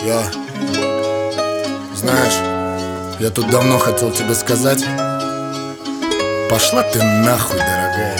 Знаешь, я тут давно хотел тебе сказать: пошла ты нахуй, дорогая.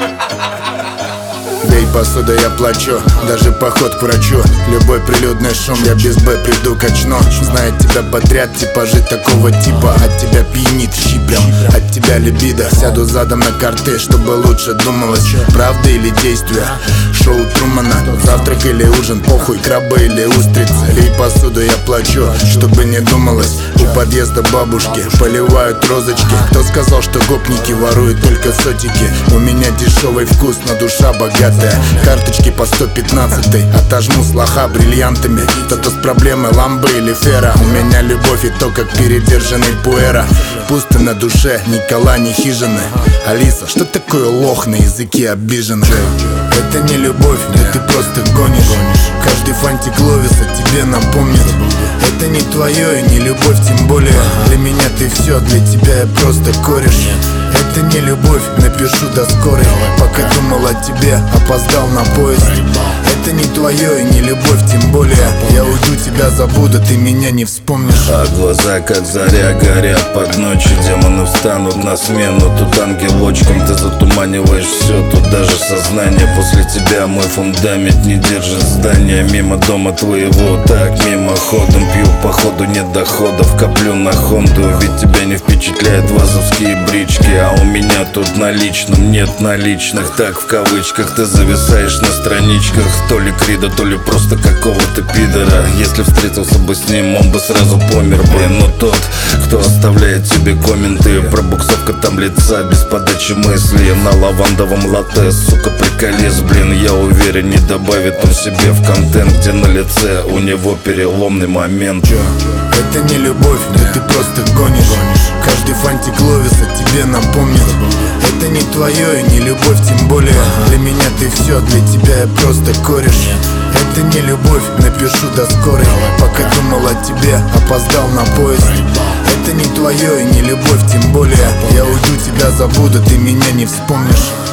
Да и посуда я плачу, даже поход к врачу. Любой прилюдный шум, я без Б приду качну. Знает тебя подряд, типажи такого типа. От тебя пьянит щиплем, от тебя либидо. Сяду задом на карты, чтобы лучше думалось, правда или действие. Шоу Трумана, завтрак или ужин, похуй, крабы или устрицы. Лей посуду, я плачу, чтобы не думалось. У подъезда бабушки поливают розочки. Кто сказал, что гопники воруют только сотики? У меня дешевый вкус, но душа богатая. Карточки по 115-й, отожму с лоха бриллиантами. Кто-то с проблемой ламбы или фера. У меня любовь и то, как передержанный пуэра. Пусто на душе, ни кола, ни хижины. Алиса, что такое лох на языке обиженный? Это не любовь, да ты просто гонишь. Каждый фантик Ловиса тебе напомнит. Это не твое и не любовь, тем более для меня ты все, для тебя я просто кореш. Это не любовь, напишу до скорой. Пока думал о тебе, опоздал на поезд. Это не твое и не любовь, тем более я уйду, тебя забуду, ты меня не вспомнишь. А глаза как заря горят под ночью. Демоны встанут на смену. Тут ангелочком ты затуманиваешь все. Тут даже сознание после тебя мой фундамент не держит здание. Мимо дома твоего, так мимоходом пью, походу нет доходов. Коплю на Хонду, ведь тебя не впечатляют вазовские брички. А у меня тут наличным нет наличных. Так в кавычках ты зависаешь на страничках. То ли Крида, то ли просто какого-то пидора. Если встретился бы с ним, он бы сразу помер бы. Но тот, кто оставляет тебе комменты, пробуксовка там лица без подачи мысли. На лавандовом латте, сука, приколес, блин. Я уверен, не добавит он себе в контент, где на лице у него переломный момент. Это не любовь, да ты просто гонишь. Каждый фантик Ловиса тебе напомнит. Это не твое и не любовь, тем более для меня ты все, для тебя я просто кореш. Это не любовь, напишу до скорой. Пока думал о тебе, опоздал на поезд. Это не твое и не любовь, тем более я уйду, тебя забуду, ты меня не вспомнишь.